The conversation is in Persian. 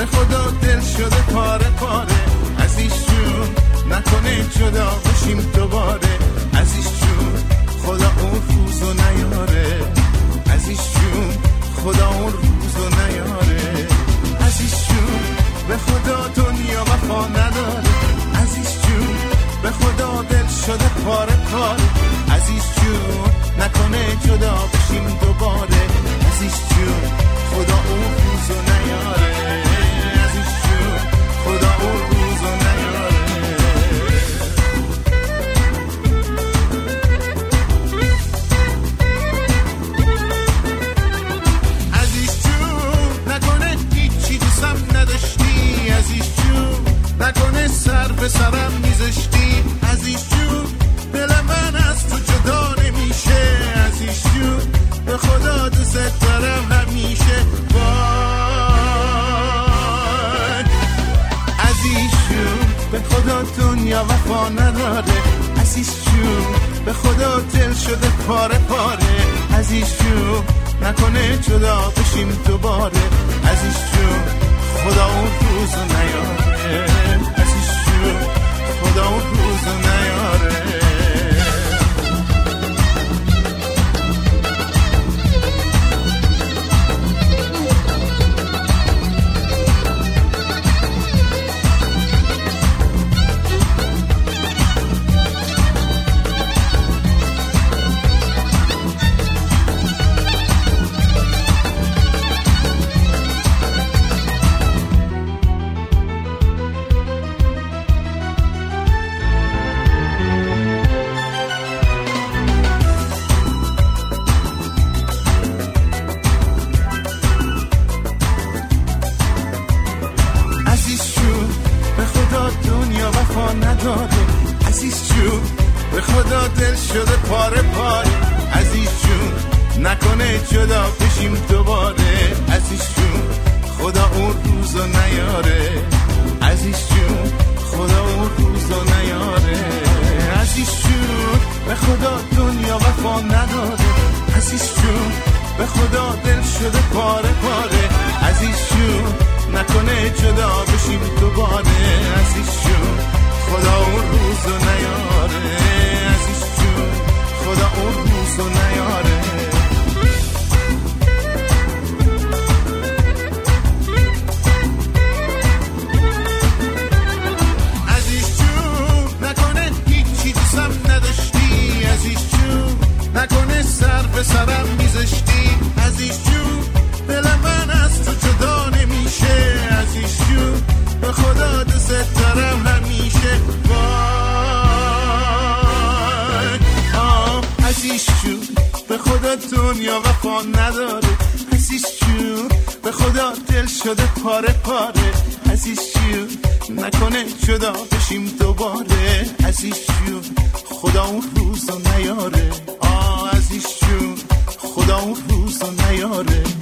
خدا دل شده پاره پاره، عزیز جون نکنه جدا بشیم دوباره، عزیز جون خدا اون روزو نیاره، عزیز جون خدا اون روزو نیاره، عزیز جون به خدا دنیا وفا نداره، عزیز جون به خدا دل شده پاره پاره، عزیز جون نکنه جدا بشیم دوباره، عزیز جون خدا اون روزو نیاره، عزیز جون خدا اون روزو نیاره. عزیز جون نکنه هیچی دوستم نداشتی، عزیز جون نکنه سر به سرم میذاشتی، عزیز جون دل من از تو جدا نمیشه، عزیز جون به خدا دوست دارم همیشه، وای عزیز جون به خدا دنیا وفا نداره، عزیز جون به خدا دل شده پاره پاره، عزیز جون نکنه جدا بشیم دوباره، عزیز جون خدا اون روزو نیاره، عزیز جون خدا اون روزو نیاره. عزیز جون به خدا دل شده پاره پاره، عزیز جون نکنه جدا بشیم دوباره، عزیز جون خدا اون روزو نیاره، عزیز جون خدا اون روزو نیاره، عزیز جون به خدا دنیا وفا نداره، عزیز جون به خدا دل شده پاره پاره، عزیز جون نکنه جدا بشیم دوباره، عزیز جون خدا اون روزو نیاره، عزیز جون خدا اون روزو نیاره. عزیز جون نکنه هیچی دوستم نداشتی، عزیز جون نکنه سر به سرم میذاشتی، عزیز جون دل من از تو جدا نمیشه، عزیز جون به خدا دوست دارم همیشه، وای عزیز جون به خدا دنیا وفا نداره، عزیز جون به خدا دل شده پاره پاره، عزیز جون نکنه جدا بشیم دوباره، عزیز جون خدا اون روزو نیاره، عزیز جون خدا اون روزو نیاره.